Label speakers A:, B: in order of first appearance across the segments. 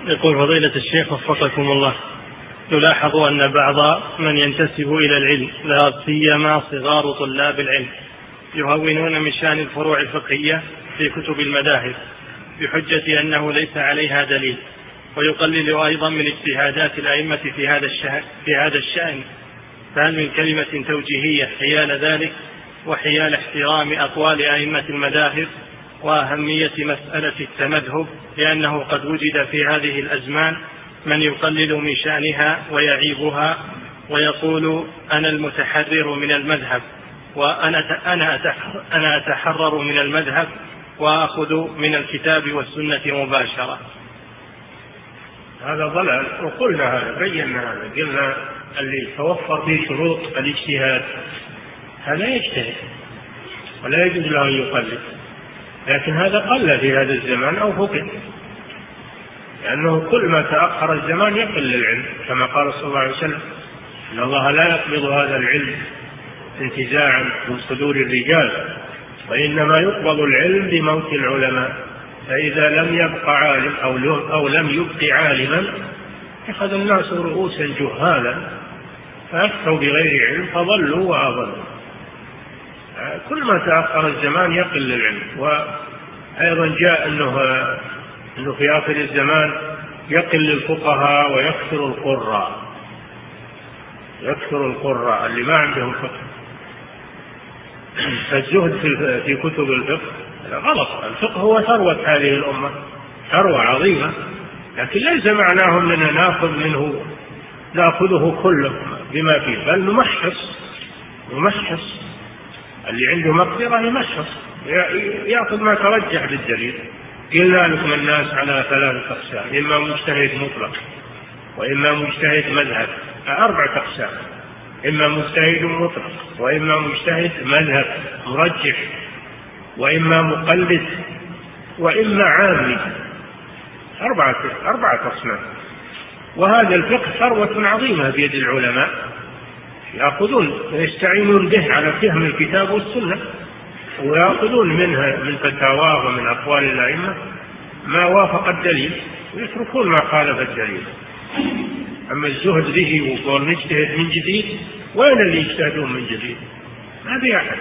A: يقول فضيلة الشيخ وفقكم الله، يلاحظ أن بعض من ينتسب إلى العلم لا سيما صغار طلاب العلم يهونون من شأن الفروع الفقهية في كتب المذاهب بحجة أنه ليس عليها دليل، ويقلل أيضا من اجتهادات الأئمة في هذا الشأن، فهل من كلمة توجيهية حيال ذلك وحيال احترام أقوال أئمة المذاهب وأهمية مسألة التمذهب، لأنه قد وجد في هذه الأزمان من يقلل من شأنها ويعيبها ويقول أنا المتحرر من المذهب وأنا أتحرر من المذهب وأخذ من الكتاب والسنة مباشرة؟
B: هذا ضلال، وقلنا هذا، بينا هذا، قلنا اللي توفر فيه شروط الاجتهاد هذا يجتهد ولا يجوز له أن يقلد، لكن هذا قل في هذا الزمان أو فقد، لأنه كل ما تأخر الزمان يقل العلم، كما قال صلى الله عليه وسلم إن الله لا يقبض هذا العلم انتزاعا من صدور الرجال، وإنما يقبض العلم بموت العلماء، فإذا لم يبق عالم أو لم يبق عالما أخذ الناس رؤوسا جهالا فأفتوا بغير علم فضلوا وأضلوا. كل ما تأخر الزمان يقل العلم. وأيضا جاء أنه في آخر الزمان يقل الفقهاء ويكثر القراء، يكثر القراء اللي ما عندهم فقه. فالزهد في كتب الفقه غلط. الفقه هو ثروة هذه الأمة، ثروة عظيمة، لكن ليس معناه أننا نأخذه كله بما فيه، بل نمحص اللي عنده مقدرة، يمحص يأخذ ما ترجح بالدليل. قلنا لكم الناس على 3 أقسام: إما مجتهد مطلق، وإما مجتهد مذهب، 4 أقسام: إما مجتهد مطلق، وإما مجتهد مذهب مرجح، وإما مقلد، وإما عامي. 4 أقسام. وهذا الفقه ثروة عظيمة بيد العلماء، يأخذون ويستعينون به على فهم الكتاب والسنة، ويأخذون منها من فتاواه ومن أقوال الأئمة ما وافق الدليل، ويتركون ما خالف الدليل. أما الزهد به وقول نجتهد من جديد، وين اللي يجتهدون من جديد؟ ما في أحد.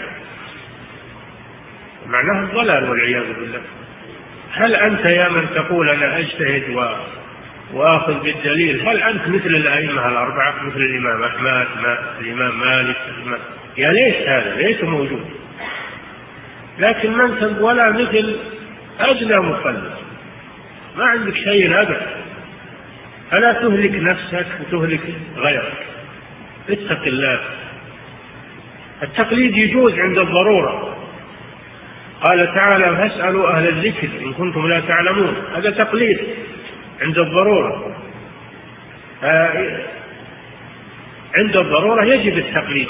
B: معناه الضلال والعياذ بالله. هل أنت يا من تقول أنا أجتهد وآخذ بالدليل، هل أنت مثل الأئمة 4، مثل الإمام أحمد، الإمام مالك، يا ليت هذا ليس موجود. لكن من ولا مثل أدنى مقلد، ما عندك شيء أبدا، فلا تهلك نفسك وتهلك غيرك، اتق الله. التقليد يجوز عند الضرورة، قال تعالى فاسألوا أهل الذكر إن كنتم لا تعلمون، هذا تقليد عند الضرورة. عند الضرورة يجب التقليد،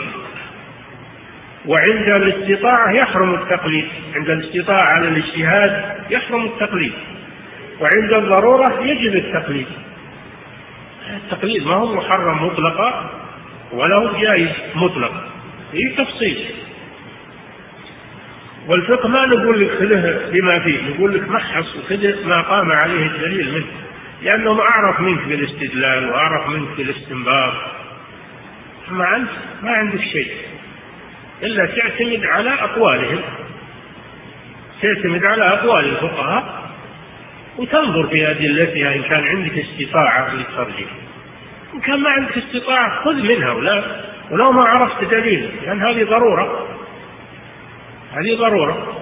B: وعند الاستطاعة يحرم التقليد. عند الاستطاعة على الاجتهاد يحرم التقليد، وعند الضرورة يجب التقليد. التقليد ما هو محرم مطلقا ولا هو جائز مطلقا، فيه تفصيل. والفقه ما نقول لك خذه بما فيه، نقول لك محص وخذ ما قام عليه الدليل منه، لأنه أعرف منك بالاستدلال وأعرف منك بالاستنباط. أما أنت ما عندك شيء إلا تعتمد على أقوالهم، تعتمد على أقوال الفقهاء وتنظر في أدلتها إن كان عندك استطاعة للترجيح. إن كان ما عندك استطاعة خذ منها ولو ما عرفت دليل، لأن هذه ضرورة، هذه ضرورة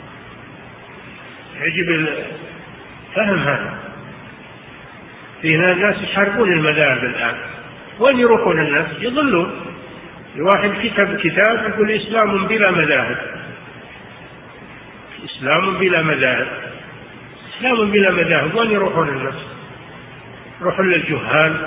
B: يجب فهم هذا. في ناس يحاربون المذاهب الآن، وين يروحون الناس؟ يضلون. الواحد كتب كتاب يقول إسلام بلا مذاهب، إسلام بلا مذاهب، إسلام بلا مذاهب، وين يروحون الناس؟ يروحون للجهال.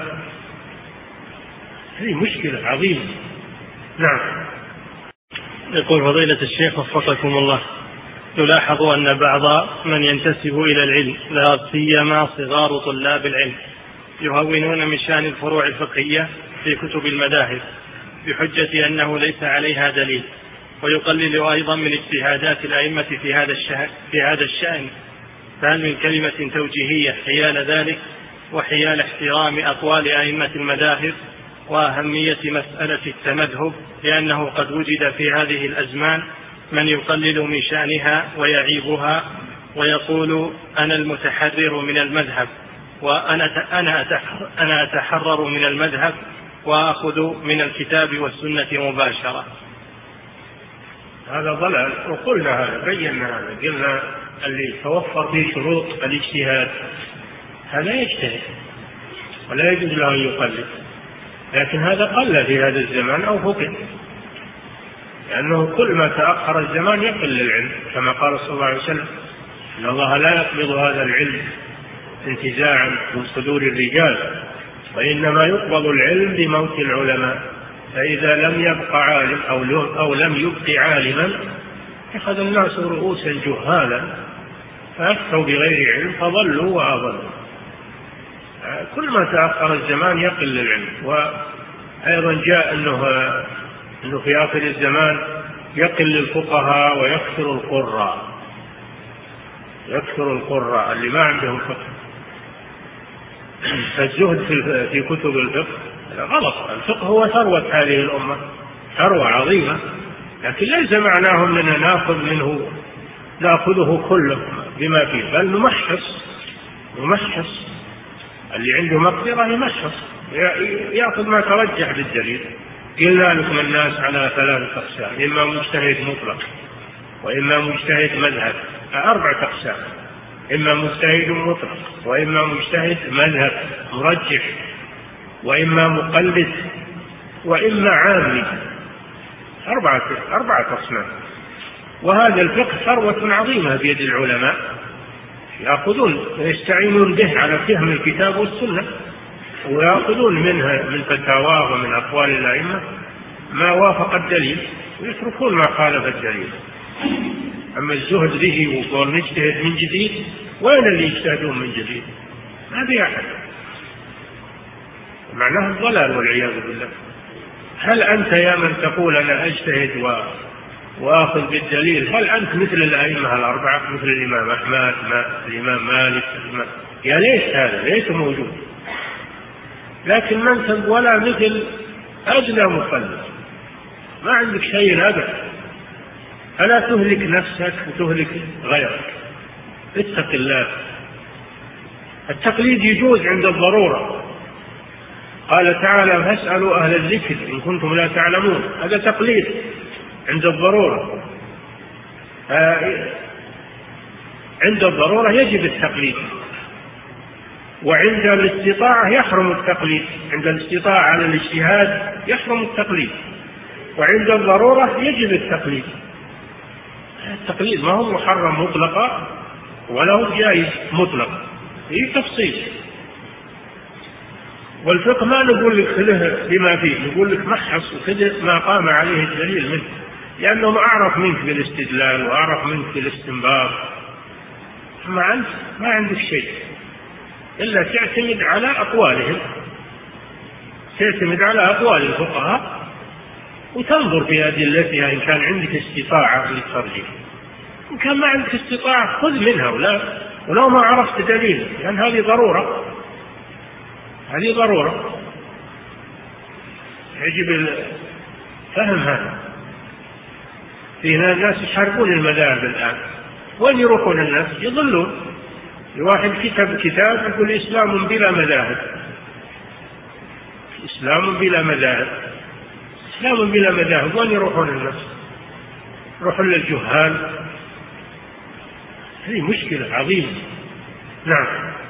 B: هذه مشكلة عظيمة. نعم.
A: يقول فضيلة الشيخ وفقكم الله، يلاحظ أن بعض من ينتسب إلى العلم لا سيما صغار طلاب العلم يهونون من شأن الفروع الفقهية في كتب المذاهب بحجة أنه ليس عليها دليل، ويقلل أيضا من اجتهادات الأئمة في هذا الشأن، فهل من كلمة توجيهية حيال ذلك وحيال احترام أقوال أئمة المذاهب وأهمية مسألة التمذهب، لأنه قد وجد في هذه الأزمان من يقلل من شأنها ويعيبها ويقول أنا المتحرر من المذهب، وأنا أتحرر من المذهب وأخذ من الكتاب والسنة مباشرة.
B: هذا ضلال، وقلنا هذا، بينا هذا، قلنا اللي توفر فيه شروط الاجتهاد هذا يجتهد ولا يجوز له أن يقلد، لكن هذا قل في هذا الزمان أو فقد، لأنه كل ما تأخر الزمان يقل العلم، كما قال صلى الله عليه وسلم إن الله لا يقبض هذا العلم انتزاعا من صدور الرجال، وإنما يقبض العلم بموت العلماء، فإذا لم يبق عالم أو لم يبق عالما اتخذ الناس رؤوسا جهالا فأفتوا بغير علم فضلوا وأضلوا. كل ما تأخر الزمان يقل العلم. وأيضا جاء أنه في آخر الزمان يقل الفقهاء ويكثر القراء، يكثر القراء اللي ما عندهم فقه. فالزهد في كتب الفقه غلط. الفقه هو ثروة هذه الأمة، ثروة عظيمة، لكن ليس معناه أننا نأخذه كله بما فيه، بل نمحص اللي عنده مقدرة يمحص يأخذ ما ترجح بالدليل. قلنا لكم الناس على 3 أقسام: إما مجتهد مطلق، وإما مجتهد مذهب، 4 أقسام: إما مجتهد مطلق، وإما مجتهد مذهب مرجح، وإما مقلد، وإما عامي. 4 أقسام. وهذا الفقه ثروة عظيمة بيد العلماء، يأخذون ويستعينون به على فهم الكتاب والسنة، ويأخذون منها من فتاواه ومن أقوال الأئمة ما وافق الدليل، ويتركون ما خالف الدليل. أما الزهد به وقول نجتهد من جديد، وين اللي يجتهدون من جديد؟ ما في أحد. معناه الضلال والعياذ بالله. هل أنت يا من تقول أنا أجتهد وآخذ بالدليل، هل أنت مثل الأئمة 4، مثل الإمام أحمد، الإمام مالك، يا ليت هذا ليس موجود. لكن من ولا مثل أدنى مقلد، ما عندك شيء أبدا، فلا تهلك نفسك وتهلك غيرك. اتق الله. التقليد يجوز عند الضرورة. قال تعالى: فاسألوا أهل الذكر إن كنتم لا تعلمون. هذا تقليد عند الضرورة. عند الضرورة يجب التقليد، وعند الاستطاعة يحرم التقليد. عند الاستطاعة على الاجتهاد يحرم التقليد، وعند الضرورة يجب التقليد. التقليد ما هو محرم مطلقا ولا هو جائز مطلقا، هي تفصيل. والفقه ما نقول لك خذه بما فيه، نقول لك محص وخذ ما قام عليه الدليل منه، لأنه أعرف منك بالاستدلال وأعرف منك بالاستنباط. أما أنت ما عندك شيء إلا تعتمد على أقوالهم، تعتمد على أقوال الفقهاء وتنظر في أدلتها إن كان عندك استطاعة للترجيح. إن كان ما عندك استطاعة خذ منها ولو ما عرفت دليل، لأن هذه ضرورة، هذه ضرورة يجب فهم هذا. في ناس يحاربون المذاهب الآن، وين يروحون الناس؟ يضلون. الواحد كتاب يقول إسلام بلا مذاهب، إسلام بلا مذاهب، إسلام بلا مذاهب. وين يروحون الناس؟ يروحون للجهال. هذه مشكلة عظيمة. نعم.